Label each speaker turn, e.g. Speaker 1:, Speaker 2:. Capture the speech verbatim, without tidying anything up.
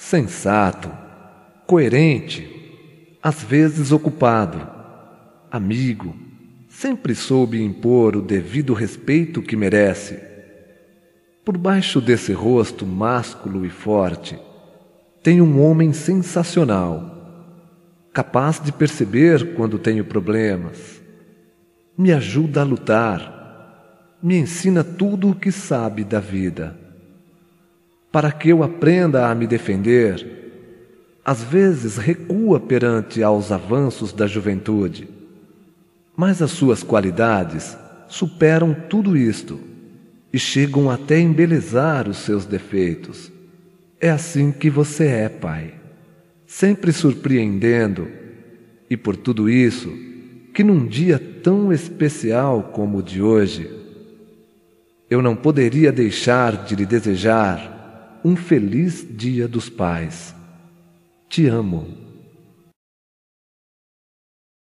Speaker 1: sensato, coerente, às vezes ocupado, amigo, sempre soube impor o devido respeito que merece. Por baixo desse rosto másculo e forte, tem um homem sensacional, capaz de perceber quando tenho problemas. Me ajuda a lutar, me ensina tudo o que sabe da vida. Para que eu aprenda a me defender, às vezes recua perante aos avanços da juventude, mas as suas qualidades superam tudo isto e chegam até a embelezar os seus defeitos. É assim que você é, Pai, sempre surpreendendo, e por tudo isso, que num dia tão especial como o de hoje, eu não poderia deixar de lhe desejar um feliz Dia dos Pais. Te amo.